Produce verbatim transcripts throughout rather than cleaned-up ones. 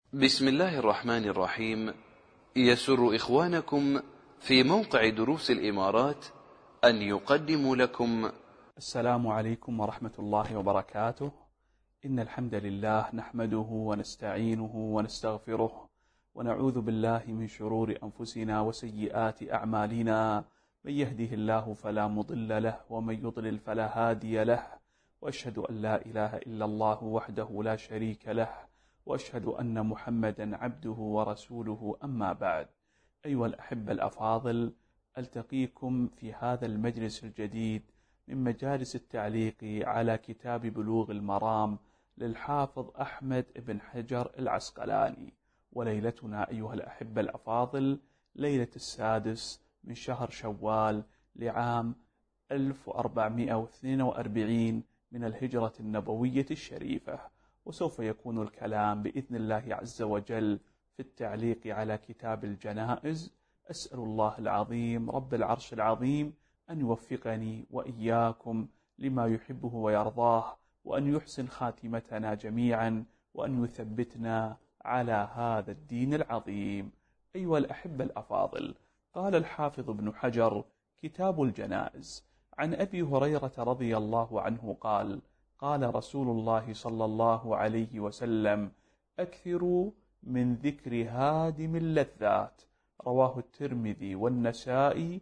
بسم الله الرحمن الرحيم. يسر إخوانكم في موقع دروس الإمارات أن يقدموا لكم السلام عليكم ورحمة الله وبركاته. إن الحمد لله نحمده ونستعينه ونستغفره ونعوذ بالله من شرور أنفسنا وسيئات أعمالنا، من يهده الله فلا مضل له ومن يضلل فلا هادي له، وأشهد أن لا إله إلا الله وحده لا شريك له، وأشهد أن محمدا عبده ورسوله. أما بعد، أيها الأحبة الأفاضل، ألتقيكم في هذا المجلس الجديد من مجالس التعليق على كتاب بلوغ المرام للحافظ أحمد بن حجر العسقلاني. وليلتنا أيها الأحبة الأفاضل ليلة السادس من شهر شوال لعام ألف وأربعمائة واثنين وأربعين من الهجرة النبوية الشريفة، وسوف يكون الكلام بإذن الله عز وجل في التعليق على كتاب الجنائز. أسأل الله العظيم رب العرش العظيم أن يوفقني وإياكم لما يحبه ويرضاه، وأن يحسن خاتمتنا جميعا، وأن يثبتنا على هذا الدين العظيم. أيها الأحبة الأفاضل، قال الحافظ ابن حجر: كتاب الجنائز. عن أبي هريرة رضي الله عنه قال: قال رسول الله صلى الله عليه وسلم: أكثروا من ذكر هادم اللذات. رواه الترمذي والنسائي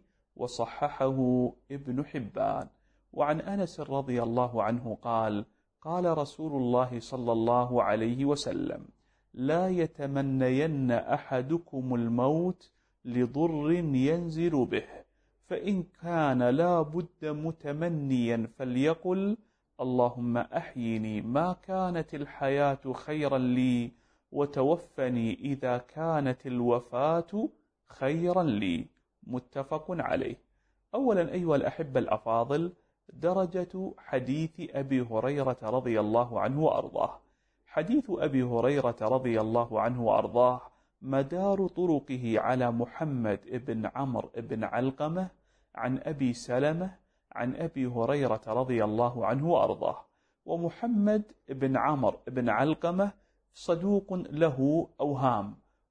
وصححه ابن حبان. وعن أنس رضي الله عنه قال: قال رسول الله صلى الله عليه وسلم: لا يتمنين أحدكم الموت لضر ينزل به، فإن كان لا بد متمنيا فليقل: اللهم أحيني ما كانت الحياة خيرا لي، وتوفني إذا كانت الوفاة خيرا لي. متفق عليه. أولا أيها الأحبة الأفاضل، درجة حديث أبي هريرة رضي الله عنه وأرضاه. حديث أبي هريرة رضي الله عنه وأرضاه مدار طرقه على محمد بن عمرو بن علقمة عن أبي سلمة عن أبي هريرة رضي الله عنه وأرضاه. ومحمد بن عمرو بن علقمة صدوق له أوهام،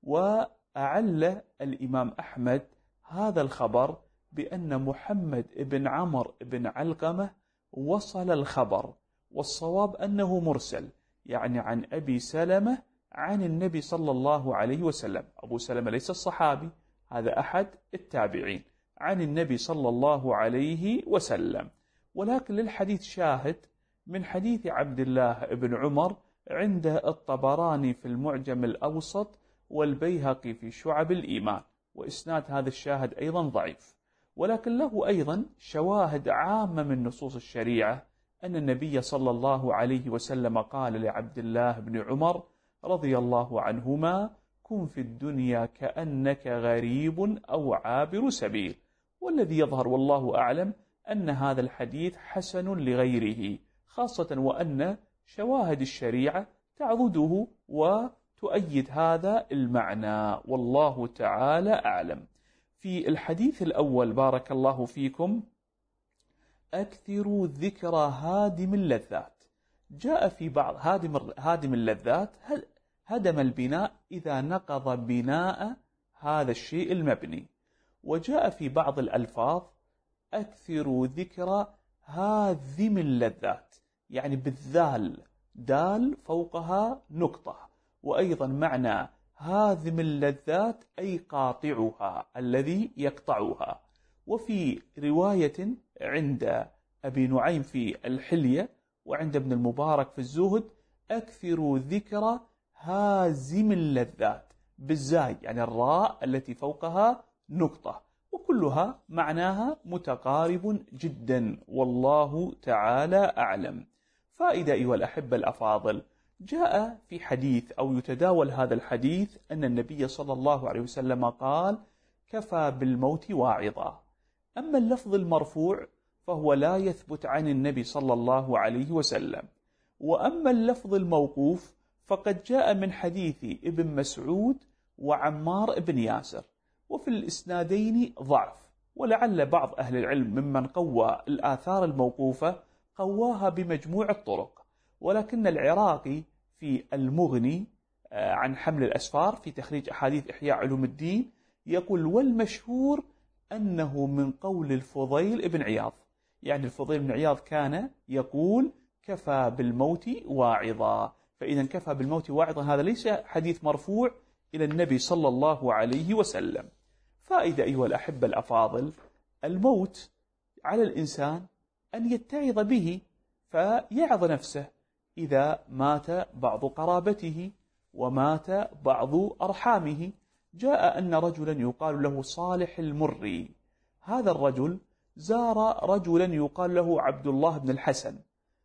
وأعل الإمام أحمد هذا الخبر بأن محمد بن عمرو بن علقمة وصل الخبر، والصواب أنه مرسل، يعني عن أبي سلمة عن النبي صلى الله عليه وسلم. أبو سلمة ليس الصحابي، هذا أحد التابعين، عن النبي صلى الله عليه وسلم. ولكن للحديث شاهد من حديث عبد الله بن عمر عند الطبراني في المعجم الأوسط والبيهقي في شعب الإيمان، وإسناد هذا الشاهد أيضا ضعيف، ولكن له أيضا شواهد عامة من نصوص الشريعة أن النبي صلى الله عليه وسلم قال لعبد الله بن عمر رضي الله عنهما: كن في الدنيا كأنك غريب أو عابر سبيل. والذي يظهر والله أعلم أن هذا الحديث حسن لغيره، خاصة وأن شواهد الشريعة تعضده وتؤيد هذا المعنى، والله تعالى أعلم. في الحديث الأول بارك الله فيكم: أكثروا ذكر هادم اللذات. جاء في بعض هادم, هادم اللذات هدم البناء إذا نقض بناء هذا الشيء المبني. وجاء في بعض الألفاظ: أكثروا ذكر هاذم اللذات، يعني بالذال، دال فوقها نقطة. وأيضا معنى هاذم اللذات أي قاطعها، الذي يقطعها. وفي رواية عند أبي نعيم في الحلية وعند ابن المبارك في الزهد: أكثروا ذكر هازم اللذات، بالزاي، يعني الراء التي فوقها نقطة، وكلها معناها متقارب جدا، والله تعالى أعلم. فائدة أيها الأحبة الأفاضل، جاء في حديث أو يتداول هذا الحديث أن النبي صلى الله عليه وسلم قال: كفى بالموت واعظا. أما اللفظ المرفوع فهو لا يثبت عن النبي صلى الله عليه وسلم، وأما اللفظ الموقوف فقد جاء من حديث ابن مسعود وعمار بن ياسر، وفي الإسنادين ضعف، ولعل بعض أهل العلم ممن قوى الآثار الموقوفة قواها بمجموع الطرق. ولكن العراقي في المغني عن حمل الأسفار في تخريج أحاديث إحياء علوم الدين، يقول: والمشهور أنه من قول الفضيل بن عياض. يعني الفضيل بن عياض كان يقول: كفى بالموت واعظا. فإذا كفى بالموت واعظا هذا ليس حديث مرفوع إلى النبي صلى الله عليه وسلم. فائدة أيها الأحبة الأفاضل: الموت على الإنسان أن يتعظ به فيعظ نفسه. إذا مات بعض قرابته ومات بعض أرحامه. جاء أن رجلا يقال له صالح المري، هذا الرجل زار رجلا يقال له عبد الله بن الحسن،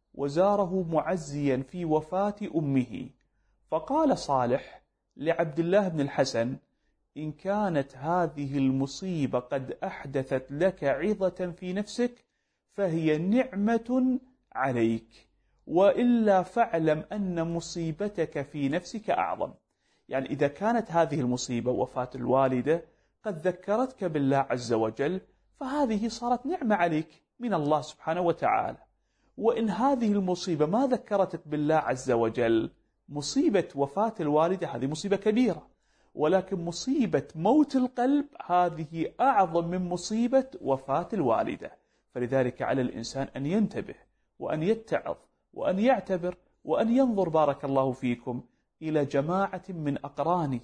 وزاره معزيا في وفاة أمه. فقال صالح لعبد الله بن الحسن: إن كانت هذه المصيبة قد أحدثت لك عظة في نفسك فهي نعمة عليك، وإلا فاعلم أن مصيبتك في نفسك أعظم. يعني إذا كانت هذه المصيبة وفاة الوالدة قد ذكرتك بالله عز وجل فهذه صارت نعمة عليك من الله سبحانه وتعالى. وإن هذه المصيبة ما ذكرتك بالله عز وجل، مصيبة وفاة الوالدة هذه مصيبة كبيرة، ولكن مصيبة موت القلب هذه أعظم من مصيبة وفاة الوالدة. فلذلك على الإنسان أن ينتبه وأن يتعظ وأن يعتبر وأن ينظر بارك الله فيكم إلى جماعة من أقرانه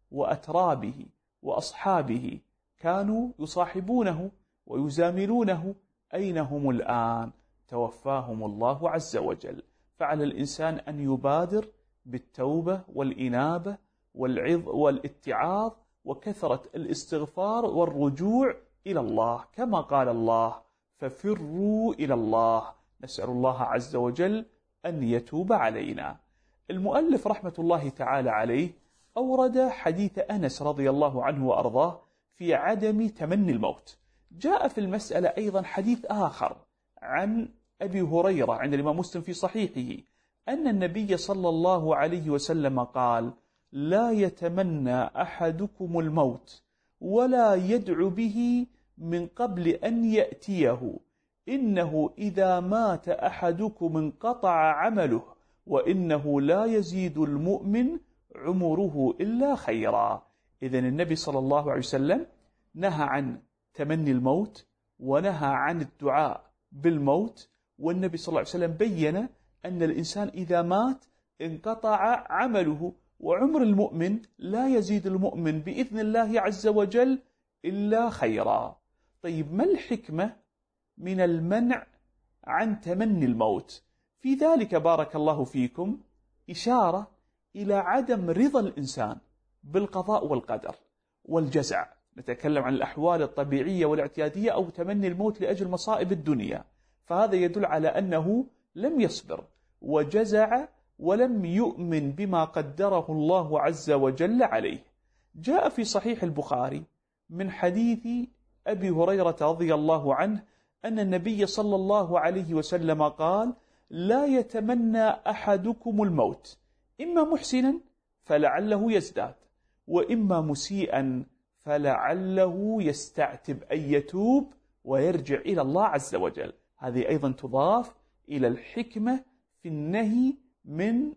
وأترابه وأصحابه كانوا يصاحبونه ويزاملونه، أين هم الآن؟ توفاهم الله عز وجل. فعلى الإنسان أن يبادر بالتوبة والإنابة والعظ والاتعاظ وكثرة الاستغفار والرجوع إلى الله، كما قال الله: ففروا إلى الله. نسأل الله عز وجل أن يتوب علينا. المؤلف رحمة الله تعالى عليه أورد حديث أنس رضي الله عنه وأرضاه في عدم تمني الموت. جاء في المسألة أيضا حديث آخر عن أبي هريرة عند الإمام مسلم في صحيحه أن النبي صلى الله عليه وسلم قال: لا يتمنى أحدكم الموت ولا يدعو به من قبل أن يأتيه، إنه إذا مات أحدكم انقطع عمله، وإنه لا يزيد المؤمن عمره إلا خيرا. إذن النبي صلى الله عليه وسلم نهى عن تمني الموت ونهى عن الدعاء بالموت، والنبي صلى الله عليه وسلم بيّن أن الإنسان إذا مات انقطع عمله، وعمر المؤمن لا يزيد المؤمن بإذن الله عز وجل إلا خيرا. طيب، ما الحكمة من المنع عن تمني الموت؟ في ذلك بارك الله فيكم إشارة إلى عدم رضا الإنسان بالقضاء والقدر والجزع. نتكلم عن الأحوال الطبيعية والاعتيادية أو تمني الموت لأجل مصائب الدنيا، فهذا يدل على أنه لم يصبر وجزع ولم يؤمن بما قدره الله عز وجل عليه. جاء في صحيح البخاري من حديث أبي هريرة رضي الله عنه أن النبي صلى الله عليه وسلم قال: لا يتمنى أحدكم الموت، إما محسنا فلعله يزداد، وإما مسيئا فلعله يستعتب أن يتوب ويرجع إلى الله عز وجل. هذه أيضا تضاف إلى الحكمة في النهي من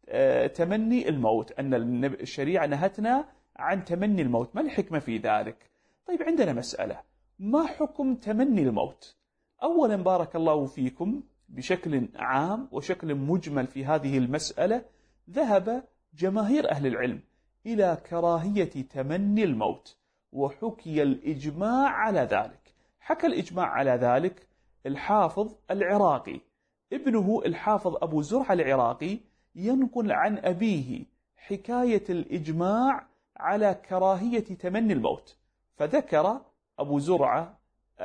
تمني الموت، أن الشريعة نهتنا عن تمني الموت. ما الحكمة في ذلك؟ طيب، عندنا مسألة: ما حكم تمني الموت؟ أولا بارك الله فيكم بشكل عام وشكل مجمل في هذه المسألة ذهب جماهير أهل العلم إلى كراهية تمني الموت، وحكي الإجماع على ذلك. حكى الإجماع على ذلك الحافظ العراقي، ابنه الحافظ أبو زرعة العراقي ينقل عن أبيه حكاية الإجماع على كراهية تمني الموت. فذكر أبو زرعة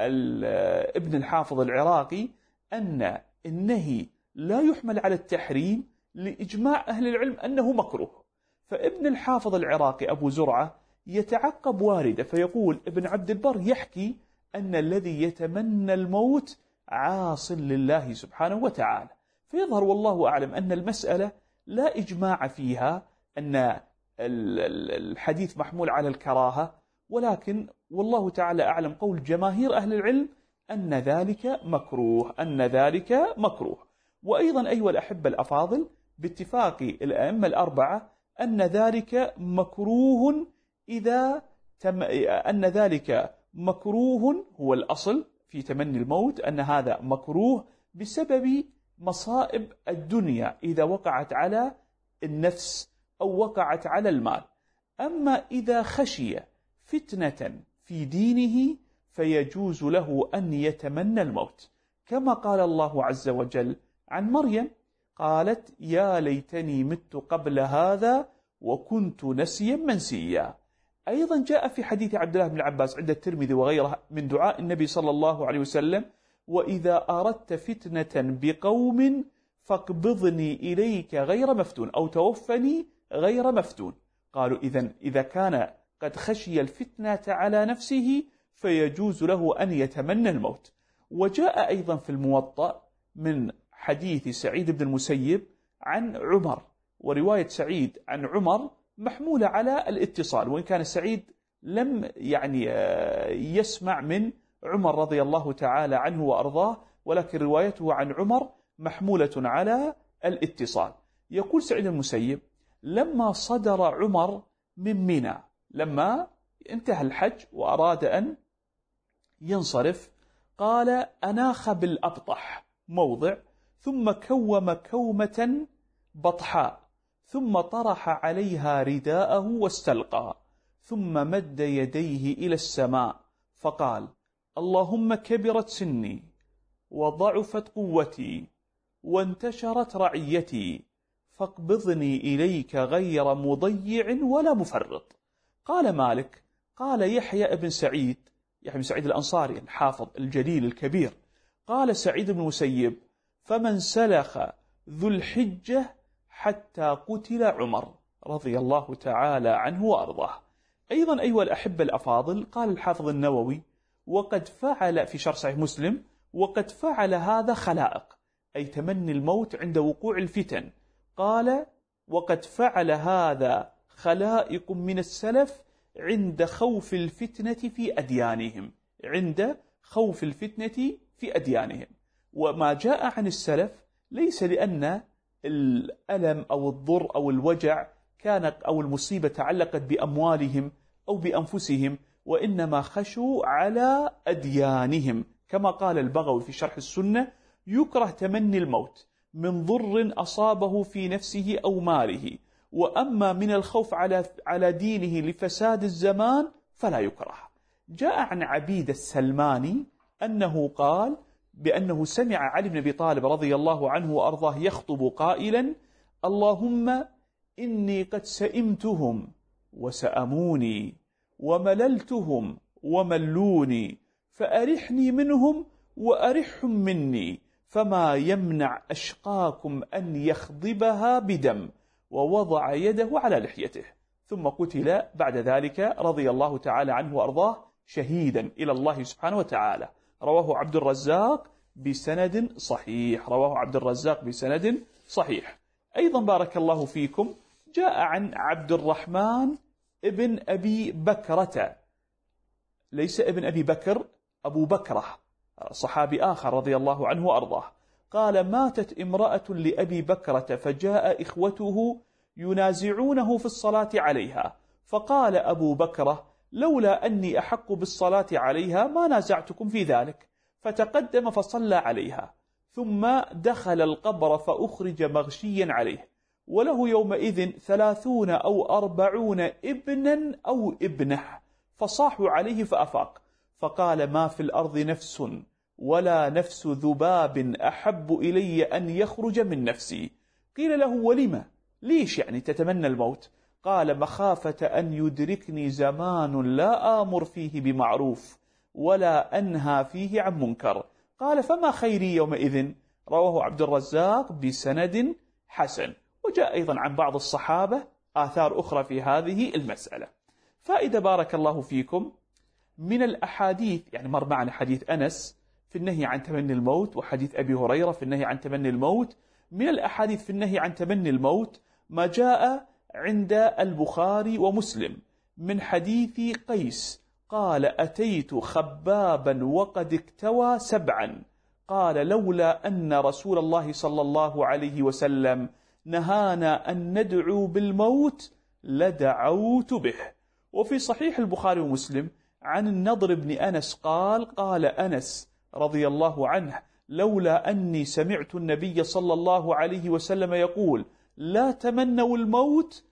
ابن الحافظ العراقي أن النهي لا يحمل على التحريم لإجماع أهل العلم أنه مكروه. فابن الحافظ العراقي أبو زرعة يتعقب واردة فيقول: ابن عبد البر يحكي أن الذي يتمنى الموت عاص لله سبحانه وتعالى. فيظهر والله أعلم أن المسألة لا إجماع فيها أن الحديث محمول على الكراهة، ولكن والله تعالى أعلم قول جماهير أهل العلم أن ذلك مكروه، أن ذلك مكروه. وأيضا أيها الأحبة الأفاضل، باتفاق الأئمة الأربعة أن ذلك مكروه إذا تم أن ذلك مكروه هو الأصل في تمني الموت، أن هذا مكروه بسبب مصائب الدنيا إذا وقعت على النفس أو وقعت على المال. أما إذا خشي فتنة في دينه فيجوز له أن يتمنى الموت، كما قال الله عز وجل عن مريم قالت يا ليتني مت قبل هذا وكنت نسيا منسيا. أيضا جاء في حديث عبد الله بن العباس عند الترمذي وغيره من دعاء النبي صلى الله عليه وسلم وإذا أردت فتنة بقوم فاقبضني إليك غير مفتون أو توفني غير مفتون. قالوا إذن إذا كان قد خشي الفتنة على نفسه فيجوز له أن يتمنى الموت. وجاء أيضا في الموطأ من حديث سعيد بن المسيب عن عمر، ورواية سعيد عن عمر محمولة على الاتصال، وإن كان سعيد لم يعني يسمع من عمر رضي الله تعالى عنه وأرضاه، ولكن روايته عن عمر محمولة على الاتصال. يقول سعيد المسيب لما صدر عمر من منى، لما انتهى الحج وأراد أن ينصرف، قال أناخ بالأبطح موضع ثم كوم كومة بطحاء ثم طرح عليها رداءه واستلقى ثم مد يديه إلى السماء فقال اللهم كبرت سني وضعفت قوتي وانتشرت رعيتي فاقبضني إليك غير مضيع ولا مفرط. قال مالك قال يحيى ابن سعيد، يحيى بن سعيد الأنصاري الحافظ الجليل الكبير، قال سعيد بن مسيب فمن سلخ ذو الحجة حتى قتل عمر رضي الله تعالى عنه وأرضاه. أيضا أيها الأحبة الأفاضل، قال الحافظ النووي وقد فعل في شرح صحيح مسلم وقد فعل هذا خلائق، أي تمني الموت عند وقوع الفتن. قال وقد فعل هذا خلائق من السلف عند خوف الفتنة في أديانهم، عند خوف الفتنة في أديانهم. وما جاء عن السلف ليس لأن الألم أو الضر أو الوجع كانت أو المصيبة تعلقت بأموالهم أو بأنفسهم، وإنما خشوا على أديانهم، كما قال البغوي في شرح السنة يكره تمني الموت من ضر أصابه في نفسه أو ماله، وأما من الخوف على على دينه لفساد الزمان فلا يكره. جاء عن عبيد السلماني أنه قال بأنه سمع علي بن أبي طالب رضي الله عنه وأرضاه يخطب قائلا اللهم إني قد سئمتهم وسأموني ومللتهم وملوني فأرحني منهم وأرحهم مني، فما يمنع أشقاكم أن يخضبها بدم، ووضع يده على لحيته، ثم قتل بعد ذلك رضي الله تعالى عنه وأرضاه شهيدا إلى الله سبحانه وتعالى. رواه عبد الرزاق بسند صحيح، رواه عبد الرزاق بسند صحيح. أيضا بارك الله فيكم جاء عن عبد الرحمن ابن أبي بكرة، ليس ابن أبي بكر، أبو بكرة صحابي آخر رضي الله عنه وأرضاه، قال ماتت امرأة لأبي بكرة فجاء إخوته ينازعونه في الصلاة عليها، فقال أبو بكرة لولا أني أحق بالصلاة عليها ما نازعتكم في ذلك، فتقدم فصلى عليها ثم دخل القبر فأخرج مغشيا عليه، وله يومئذ ثلاثون أو أربعون ابنا أو ابنه، فصاحوا عليه فأفاق، فقال ما في الأرض نفس ولا نفس ذباب أحب إلي أن يخرج من نفسي. قيل له ولما؟ ليش يعني تتمنى الموت؟ قال مخافة أن يدركني زمان لا آمر فيه بمعروف ولا أنهى فيه عن منكر. قال فما خيري يومئذ؟ رواه عبد الرزاق بسند حسن. وجاء أيضا عن بعض الصحابة آثار أخرى في هذه المسألة. فإذا بارك الله فيكم من الأحاديث، يعني مر معنا حديث أنس في النهي عن تمني الموت، وحديث أبي هريرة في النهي عن تمني الموت. من الأحاديث في النهي عن تمني الموت ما جاء عند البخاري ومسلم من حديث قيس قال أتيت خبابا وقد اكتوى سبعا، قال لولا أن رسول الله صلى الله عليه وسلم نهانا أن ندعو بالموت لدعوت به. وفي صحيح البخاري ومسلم عن النضر بن أنس قال قال أنس رضي الله عنه لولا أني سمعت النبي صلى الله عليه وسلم يقول لا تمنوا الموت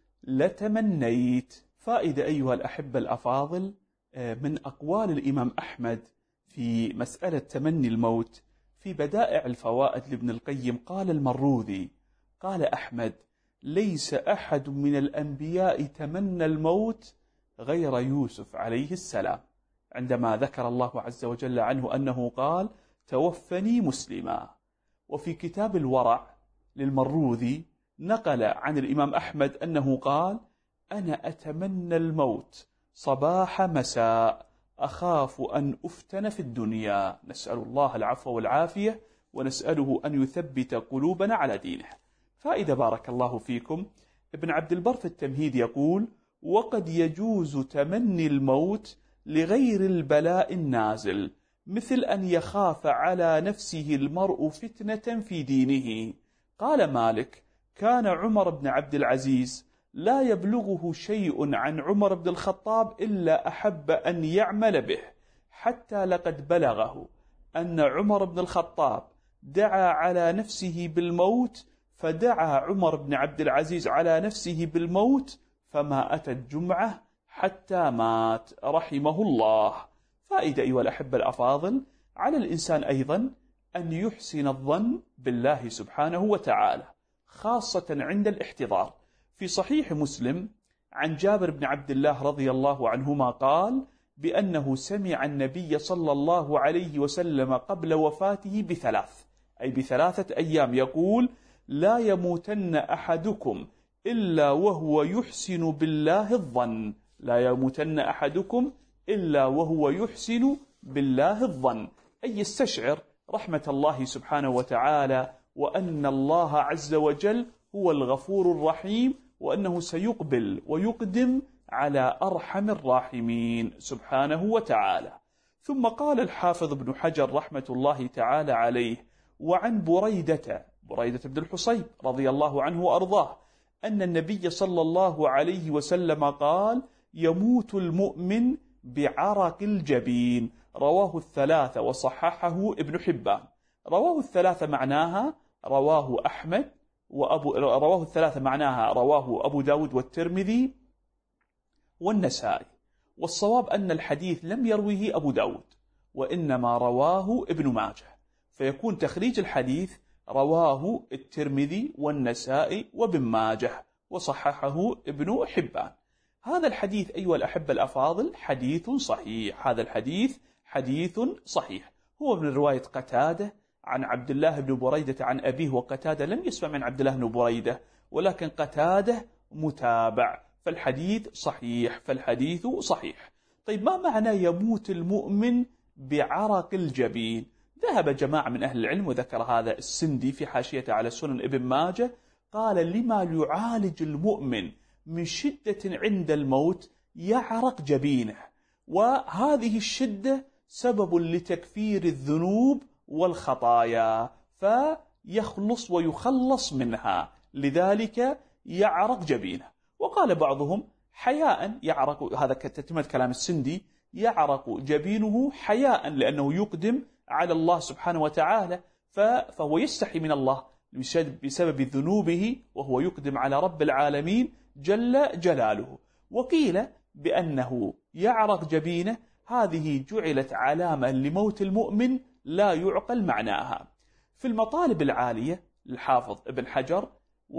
لتمنيت. فائدة أيها الأحبة الأفاضل من أقوال الإمام أحمد في مسألة تمني الموت في بدائع الفوائد لابن القيم قال المروذي قال أحمد ليس أحد من الأنبياء تمنى الموت غير يوسف عليه السلام، عندما ذكر الله عز وجل عنه أنه قال توفني مسلما. وفي كتاب الورع للمروذي نقل عن الإمام أحمد أنه قال أنا أتمنى الموت صباح مساء أخاف أن أفتن في الدنيا. نسأل الله العفو والعافية ونسأله أن يثبت قلوبنا على دينه. فإذا بارك الله فيكم ابن عبد البر في التمهيد يقول وقد يجوز تمني الموت لغير البلاء النازل، مثل أن يخاف على نفسه المرء فتنة في دينه. قال مالك كان عمر بن عبد العزيز لا يبلغه شيء عن عمر بن الخطاب إلا أحب أن يعمل به، حتى لقد بلغه أن عمر بن الخطاب دعا على نفسه بالموت، فدعا عمر بن عبد العزيز على نفسه بالموت فما أتت جمعة حتى مات رحمه الله. فائدة أيها الأحبة الأفاضل على الإنسان أيضا أن يحسن الظن بالله سبحانه وتعالى خاصة عند الاحتضار. في صحيح مسلم عن جابر بن عبد الله رضي الله عنهما قال بأنه سمع النبي صلى الله عليه وسلم قبل وفاته بثلاث أي بثلاثة أيام يقول لا يموتن أحدكم إلا وهو يحسن بالله الظن، لا يموتن أحدكم إلا وهو يحسن بالله الظن، أي يستشعر رحمة الله سبحانه وتعالى وأن الله عز وجل هو الغفور الرحيم وأنه سيقبل ويقدم على أرحم الراحمين سبحانه وتعالى. ثم قال الحافظ ابن حجر رحمة الله تعالى عليه وعن بريدة بريدة بن الحصيب رضي الله عنه وأرضاه أن النبي صلى الله عليه وسلم قال يموت المؤمن بعرق الجبين، رواه الثلاثة وصححه ابن حبان. رواه الثلاثة معناها رواه أحمد وأبو رواه الثلاثة معناها رواه أبو داود والترمذي والنسائي، والصواب أن الحديث لم يرويه أبو داود وإنما رواه ابن ماجه، فيكون تخريج الحديث رواه الترمذي والنسائي وابن ماجه وصححه ابن حبان. هذا الحديث أيها الأحبة الأفاضل حديث صحيح، هذا الحديث حديث صحيح، هو من رواية قتادة عن عبد الله بن بريدة عن أبيه، وقتادة لم يسمع من عبد الله بن بريدة ولكن قتادة متابع، فالحديث صحيح فالحديث صحيح. طيب ما معنى يموت المؤمن بعرق الجبين؟ ذهب جماعة من أهل العلم وذكر هذا السندي في حاشيته على سنن ابن ماجه، قال لما يعالج المؤمن من شدة عند الموت يعرق جبينه، وهذه الشدة سبب لتكفير الذنوب والخطايا فيخلص ويخلص منها، لذلك يعرق جبينه. وقال بعضهم حياء يعرق، هذا تتمة كلام السندي، يعرق جبينه حياء لأنه يقدم على الله سبحانه وتعالى، فهو يستحي من الله بسبب ذنوبه وهو يقدم على رب العالمين جل جلاله. وقيل بأنه يعرق جبينه هذه جعلت علامة لموت المؤمن لا يعقل معناها. في المطالب العالية للحافظ ابن حجر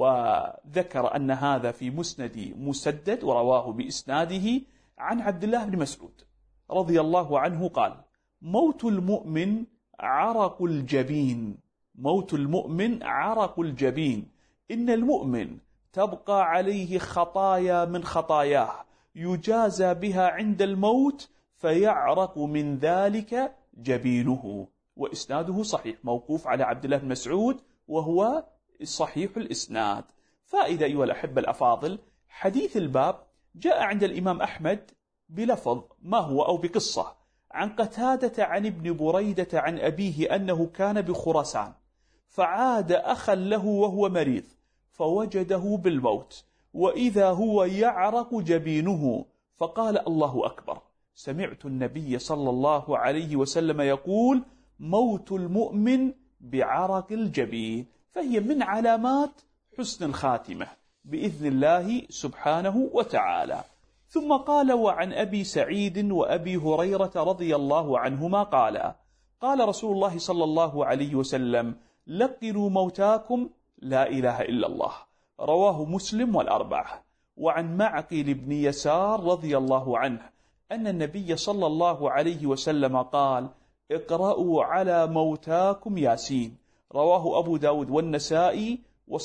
وذكر أن هذا في مسند مسدد ورواه بإسناده عن عبد الله بن مسعود رضي الله عنه قال موت المؤمن عرق الجبين، موت المؤمن عرق الجبين، إن المؤمن تبقى عليه خطايا من خطاياه يجازى بها عند الموت فيعرق من ذلك جبينه. وإسناده صحيح موقوف على عبد الله بن مسعود وهو صحيح الإسناد. فإذا أيها الأحبة الأفاضل حديث الباب جاء عند الإمام أحمد بلفظ ما هو أو بقصة عن قتادة عن ابن بريدة عن أبيه أنه كان بخراسان فعاد أخا له وهو مريض، فوجده بالموت وإذا هو يعرق جبينه فقال الله أكبر. سمعت النبي صلى الله عليه وسلم يقول: موت المؤمن بعرق الجبين. فهي من علامات حسن الخاتمة بإذن الله سبحانه وتعالى. ثم قال: وعن أبي سعيد وأبي هريرة رضي الله عنهما قال: قال رسول الله صلى الله عليه وسلم: لقنوا موتاكم لا إله إلا الله. رواه مسلم والأربعة. وعن معقل بن يسار رضي الله عنه أن النبي صلى الله عليه وسلم قال: اقرأوا على موتاكم ياسين. رواه أبو داود والنسائي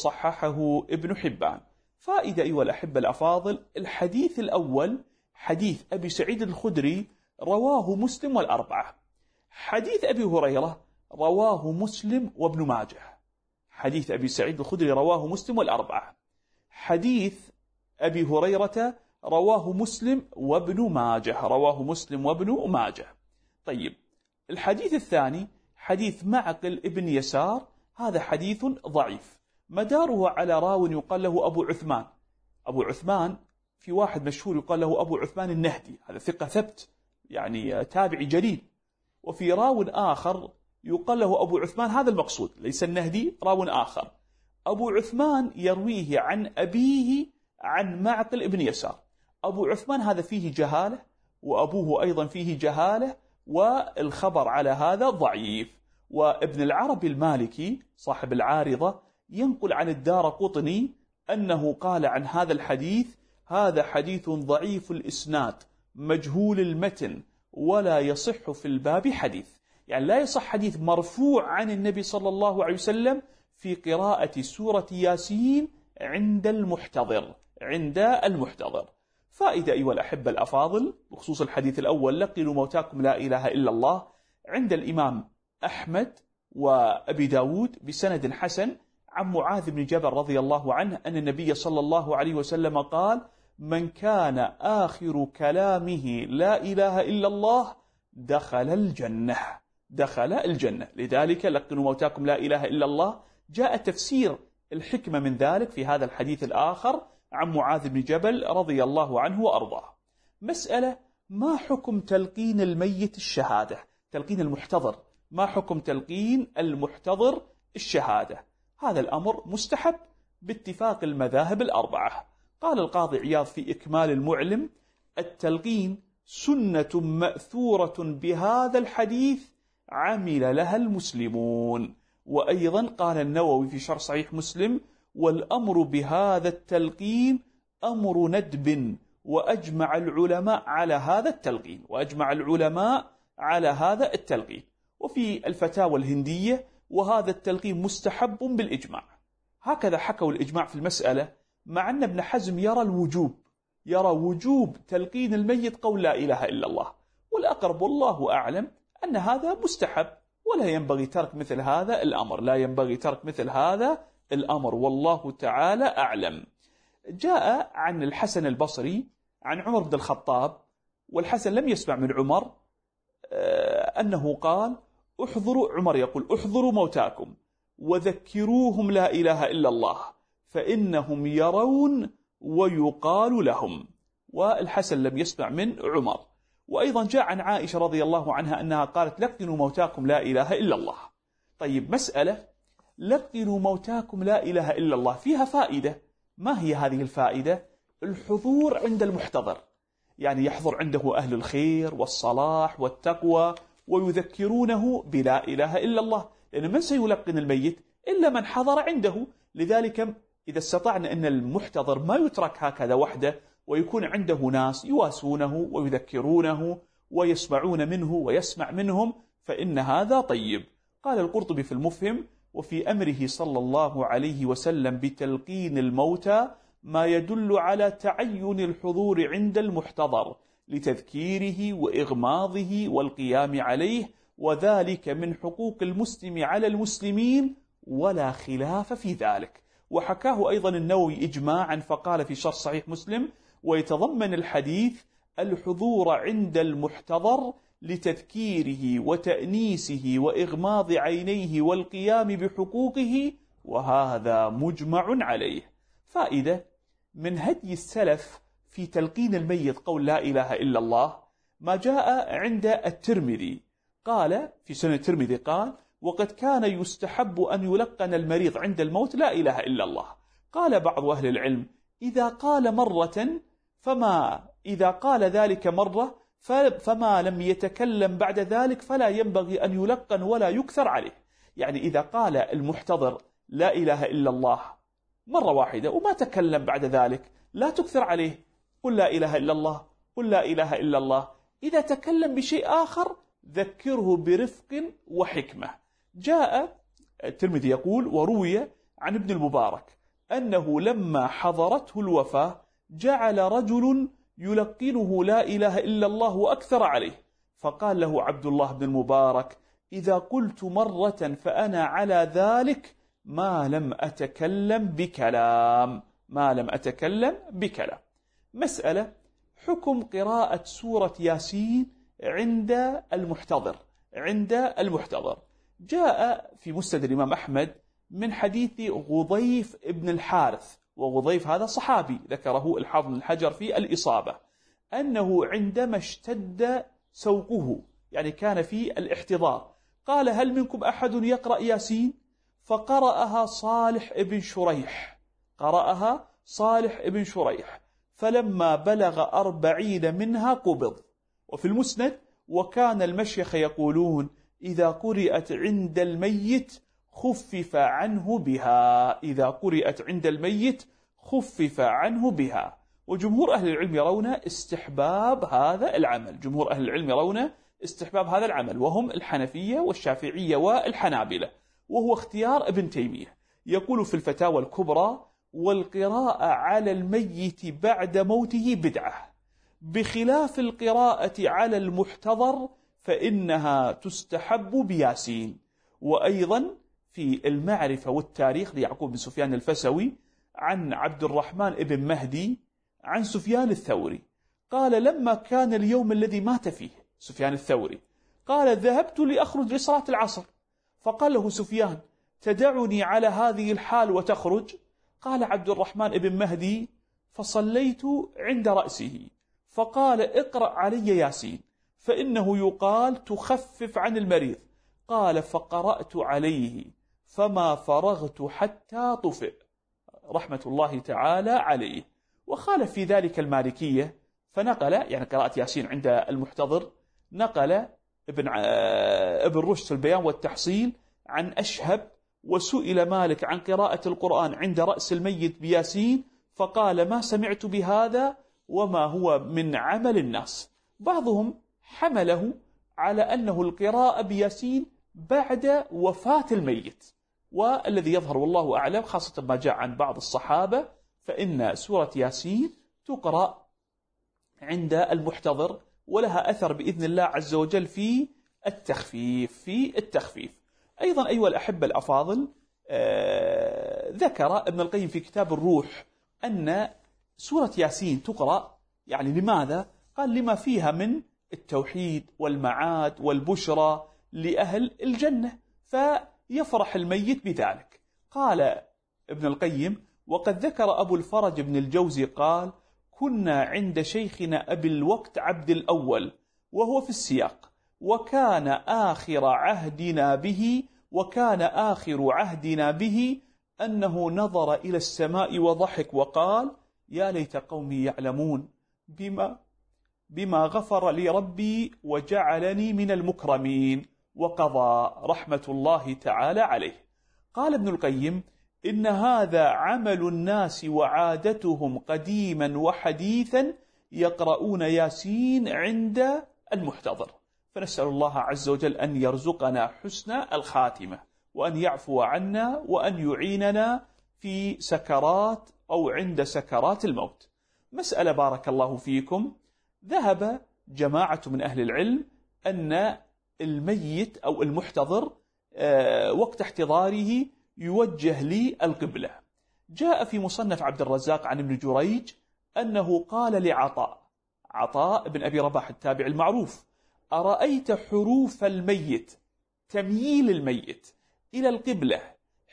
وصححه ابن حبان. فائدة أيها الأحبة الأفاضل، الحديث الأول حديث أبي سعيد الخدري رواه مسلم والأربعة. حديث أبي هريرة رواه مسلم وابن ماجه. حديث أبي سعيد الخدري رواه مسلم والأربعة. حديث أبي هريرة رواه مسلم وابن ماجه. رواه مسلم وابن ماجه. طيب، الحديث الثاني حديث معقل ابن يسار، هذا حديث ضعيف مداره على راو يقال له أبو عثمان. أبو عثمان في واحد مشهور يقال له أبو عثمان النهدي، هذا ثقة ثبت يعني تابعي جليل. وفي راو آخر يقال له أبو عثمان، هذا المقصود ليس النهدي، راو آخر. أبو عثمان يرويه عن أبيه عن معقل ابن يسار. أبو عثمان هذا فيه جهالة، وأبوه أيضا فيه جهالة، والخبر على هذا ضعيف. وابن العربي المالكي صاحب العارضة ينقل عن الدارقطني أنه قال عن هذا الحديث: هذا حديث ضعيف الإسناد مجهول المتن ولا يصح في الباب حديث. يعني لا يصح حديث مرفوع عن النبي صلى الله عليه وسلم في قراءة سورة ياسين عند المحتضر عند المحتضر. فائدة أيها الأحبة الأفاضل بخصوص الحديث الأول: لقنوا موتاكم لا إله إلا الله، عند الإمام أحمد وأبي داود بسند حسن عن معاذ بن جبل رضي الله عنه أن النبي صلى الله عليه وسلم قال: من كان آخر كلامه لا إله إلا الله دخل الجنة دخل الجنة. لذلك لقنوا موتاكم لا إله إلا الله. جاء تفسير الحكمة من ذلك في هذا الحديث الآخر عن معاذ بن جبل رضي الله عنه وأرضاه. مسألة: ما حكم تلقين الميت الشهادة؟ تلقين المحتضر، ما حكم تلقين المحتضر الشهادة؟ هذا الأمر مستحب باتفاق المذاهب الأربعة. قال القاضي عياض في إكمال المعلم: التلقين سنة مأثورة بهذا الحديث عمل لها المسلمون. وأيضا قال النووي في شرح صحيح مسلم: والأمر بهذا التلقين أمر ندب، وأجمع العلماء على هذا التلقين وأجمع العلماء على هذا التلقين. وفي الفتاوى الهندية: وهذا التلقين مستحب بالإجماع. هكذا حكوا الإجماع في المسألة، مع أن ابن حزم يرى الوجوب يرى وجوب تلقين الميت قول لا إله إلا الله. والأقرب والله أعلم أن هذا مستحب، ولا ينبغي ترك مثل هذا الأمر لا ينبغي ترك مثل هذا الأمر والله تعالى أعلم. جاء عن الحسن البصري عن عمر بن الخطاب، والحسن لم يسمع من عمر، أنه قال: احضروا، عمر يقول: احضروا موتاكم وذكروهم لا إله إلا الله فإنهم يرون ويقال لهم. والحسن لم يسمع من عمر. وأيضا جاء عن عائشة رضي الله عنها أنها قالت: لقنوا موتاكم لا إله إلا الله. طيب، مسألة: لقنوا موتاكم لا إله إلا الله فيها فائدة. ما هي هذه الفائدة؟ الحضور عند المحتضر، يعني يحضر عنده أهل الخير والصلاح والتقوى ويذكرونه بلا إله إلا الله، لأن من سيلقن الميت إلا من حضر عنده. لذلك إذا استطعنا أن المحتضر ما يترك هكذا وحده، ويكون عنده ناس يواسونه ويذكرونه ويسمعون منه ويسمع منهم، فإن هذا طيب. قال القرطبي في المفهم: وفي أمره صلى الله عليه وسلم بتلقين الموتى ما يدل على تعين الحضور عند المحتضر لتذكيره وإغماضه والقيام عليه، وذلك من حقوق المسلم على المسلمين ولا خلاف في ذلك. وحكاه أيضا النووي إجماعا فقال في شرح صحيح مسلم: ويتضمن الحديث الحضور عند المحتضر لتذكيره وتأنيسه وإغماض عينيه والقيام بحقوقه وهذا مجمع عليه. فائدة من هدي السلف في تلقين الميت قول لا إله إلا الله ما جاء عند الترمذي، قال في سنن الترمذي قال: وقد كان يستحب أن يلقن المريض عند الموت لا إله إلا الله. قال بعض أهل العلم: إذا قال مرة فما إذا قال ذلك مرة فما لم يتكلم بعد ذلك فلا ينبغي أن يلقن ولا يكثر عليه. يعني إذا قال المحتضر لا إله إلا الله مرة واحدة وما تكلم بعد ذلك لا تكثر عليه، قل لا إله إلا الله، قل لا إله إلا الله. إذا تكلم بشيء آخر ذكره برفق وحكمة. جاء الترمذي يقول: وروي عن ابن المبارك أنه لما حضرته الوفاة جعل رجل يلقنه لا إله إلا الله وأكثر عليه، فقال له عبد الله بن المبارك: إذا قلت مرة فأنا على ذلك ما لم أتكلم بكلام ما لم أتكلم بكلام. مسألة: حكم قراءة سورة ياسين عند المحتضر عند المحتضر جاء في مسند الإمام أحمد من حديث غضيف ابن الحارث، وغضيف هذا صحابي ذكره الحافظ بن حجر في الإصابة، أنه عندما اشتد سوقه يعني كان في الاحتضار قال: هل منكم أحد يقرأ ياسين؟ فقرأها صالح ابن شريح قرأها صالح ابن شريح فلما بلغ أربعين منها قبض. وفي المسند: وكان المشيخ يقولون إذا قرأت عند الميت خفف عنه بها إذا قرأت عند الميت خفف عنه بها. وجمهور أهل العلم يرون استحباب هذا العمل جمهور أهل العلم يرون استحباب هذا العمل وهم الحنفية والشافعية والحنابلة، وهو اختيار ابن تيمية. يقول في الفتاوى الكبرى: والقراءة على الميت بعد موته بدعة، بخلاف القراءة على المحتضر فإنها تستحب بياسين. وأيضا في المعرفة والتاريخ ليعقوب بن سفيان الفسوي عن عبد الرحمن بن مهدي عن سفيان الثوري قال: لما كان اليوم الذي مات فيه سفيان الثوري قال: ذهبت لأخرج لصلاة العصر، فقال له سفيان: تدعني على هذه الحال وتخرج؟ قال عبد الرحمن بن مهدي: فصليت عند رأسه فقال: اقرأ علي ياسين فإنه يقال تخفف عن المريض. قال: فقرأت عليه فما فرغت حتى طفئ، رحمة الله تعالى عليه. وخالف في ذلك المالكية فنقل يعني قراءة ياسين عند المحتضر، نقل ابن ابن رشد البيان والتحصيل عن أشهب، وسئل مالك عن قراءة القرآن عند رأس الميت بياسين فقال: ما سمعت بهذا وما هو من عمل الناس. بعضهم حمله على أنه القراءة بياسين بعد وفاة الميت، والذي يظهر والله أعلم خاصة ما جاء عن بعض الصحابة فإن سورة ياسين تقرأ عند المحتضر ولها أثر بإذن الله عز وجل في التخفيف في التخفيف. أيضا أيها الأحبة الأفاضل، آه ذكر ابن القيم في كتاب الروح أن سورة ياسين تقرأ يعني لماذا؟ قال: لما فيها من التوحيد والمعاد والبشرى لأهل الجنة، فيفرح الميت بذلك. قال ابن القيم: وقد ذكر أبو الفرج بن الجوزي قال: كنا عند شيخنا أبي الوقت عبد الأول وهو في السياق، وكان آخر عهدنا به وكان آخر عهدنا به أنه نظر إلى السماء وضحك وقال: يا ليت قومي يعلمون بما بما غفر لي ربي وجعلني من المكرمين، وقضى رحمة الله تعالى عليه. قال ابن القيم: إن هذا عمل الناس وعادتهم قديما وحديثا يقرؤون ياسين عند المحتضر، فنسأل الله عز وجل أن يرزقنا حسن الخاتمة، وأن يعفو عنا، وأن يعيننا في سكرات أو عند سكرات الموت. مسألة بارك الله فيكم: ذهب جماعة من أهل العلم أن الميت أو المحتضر وقت احتضاره يوجه للقبلة. جاء في مصنف عبد الرزاق عن ابن جريج أنه قال لعطاء عطاء بن أبي رباح التابع المعروف: أرأيت حروف الميت تمييل الميت إلى القبلة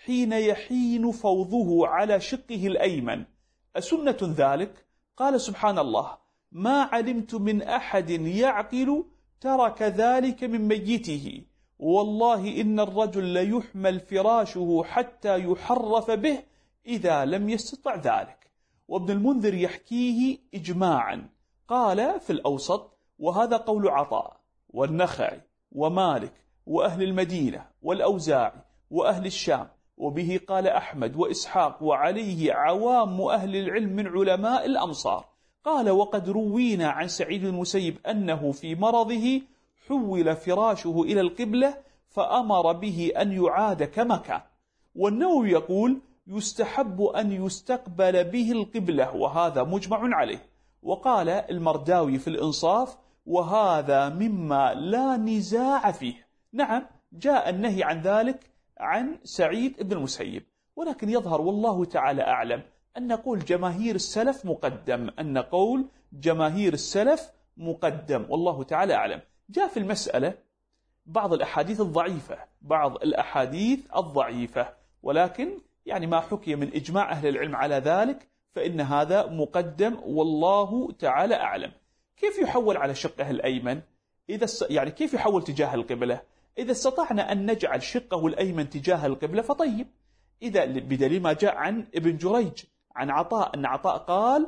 حين يحين فوضه على شقه الأيمن أسنة ذلك؟ قال سبحان الله: ما علمت من أحد يعقل ترك ذلك من ميته، والله إن الرجل ليحمل فراشه حتى يحرف به إذا لم يستطع ذلك. وابن المنذر يحكيه إجماعا، قال في الأوسط: وهذا قول عطاء والنخعي ومالك وأهل المدينة والأوزاعي وأهل الشام، وبه قال أحمد وإسحاق، وعليه عوام أهل العلم من علماء الأمصار. قال: وقد روينا عن سعيد المسيب أنه في مرضه حول فراشه إلى القبلة فأمر به أن يعاد كما كان. والنووي يقول: يستحب أن يستقبل به القبلة، وهذا مجمع عليه. وقال المرداوي في الإنصاف: وهذا مما لا نزاع فيه. نعم، جاء النهي عن ذلك عن سعيد بن المسيب، ولكن يظهر والله تعالى أعلم أن قول جماهير السلف مقدم، أن قول جماهير السلف مقدم والله تعالى أعلم. جاء في المسألة بعض الأحاديث الضعيفة بعض الأحاديث الضعيفة ولكن يعني ما حكي من إجماع أهل العلم على ذلك فإن هذا مقدم والله تعالى أعلم. كيف يحول على شقه الأيمن؟ إذا يعني كيف يحول تجاه القبلة؟ إذا استطعنا أن نجعل شقه الأيمن تجاه القبلة فطيب، إذا بدليل ما جاء عن ابن جريج عن عطاء أن عطاء قال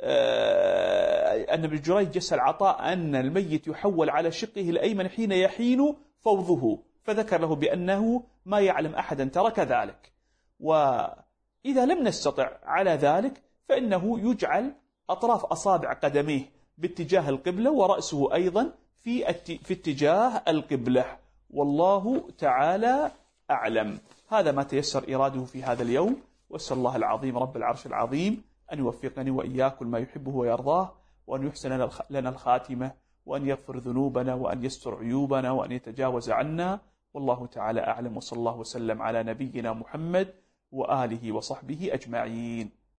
أن ابن جريج يسأل عطاء أن الميت يحول على شقه الأيمن حين يحين فوضه، فذكر له بأنه ما يعلم أحدا ترك ذلك. وإذا لم نستطع على ذلك فإنه يجعل أطراف أصابع قدميه باتجاه القبلة ورأسه أيضا في في اتجاه القبلة والله تعالى أعلم. هذا ما تيسر إراده في هذا اليوم، وأسأل الله العظيم رب العرش العظيم أن يوفقني وإياكم ما يحبه ويرضاه، وأن يحسن لنا الخاتمة، وأن يغفر ذنوبنا، وأن يستر عيوبنا، وأن يتجاوز عنا، والله تعالى أعلم. وصلى الله وسلم على نبينا محمد وآله وصحبه أجمعين.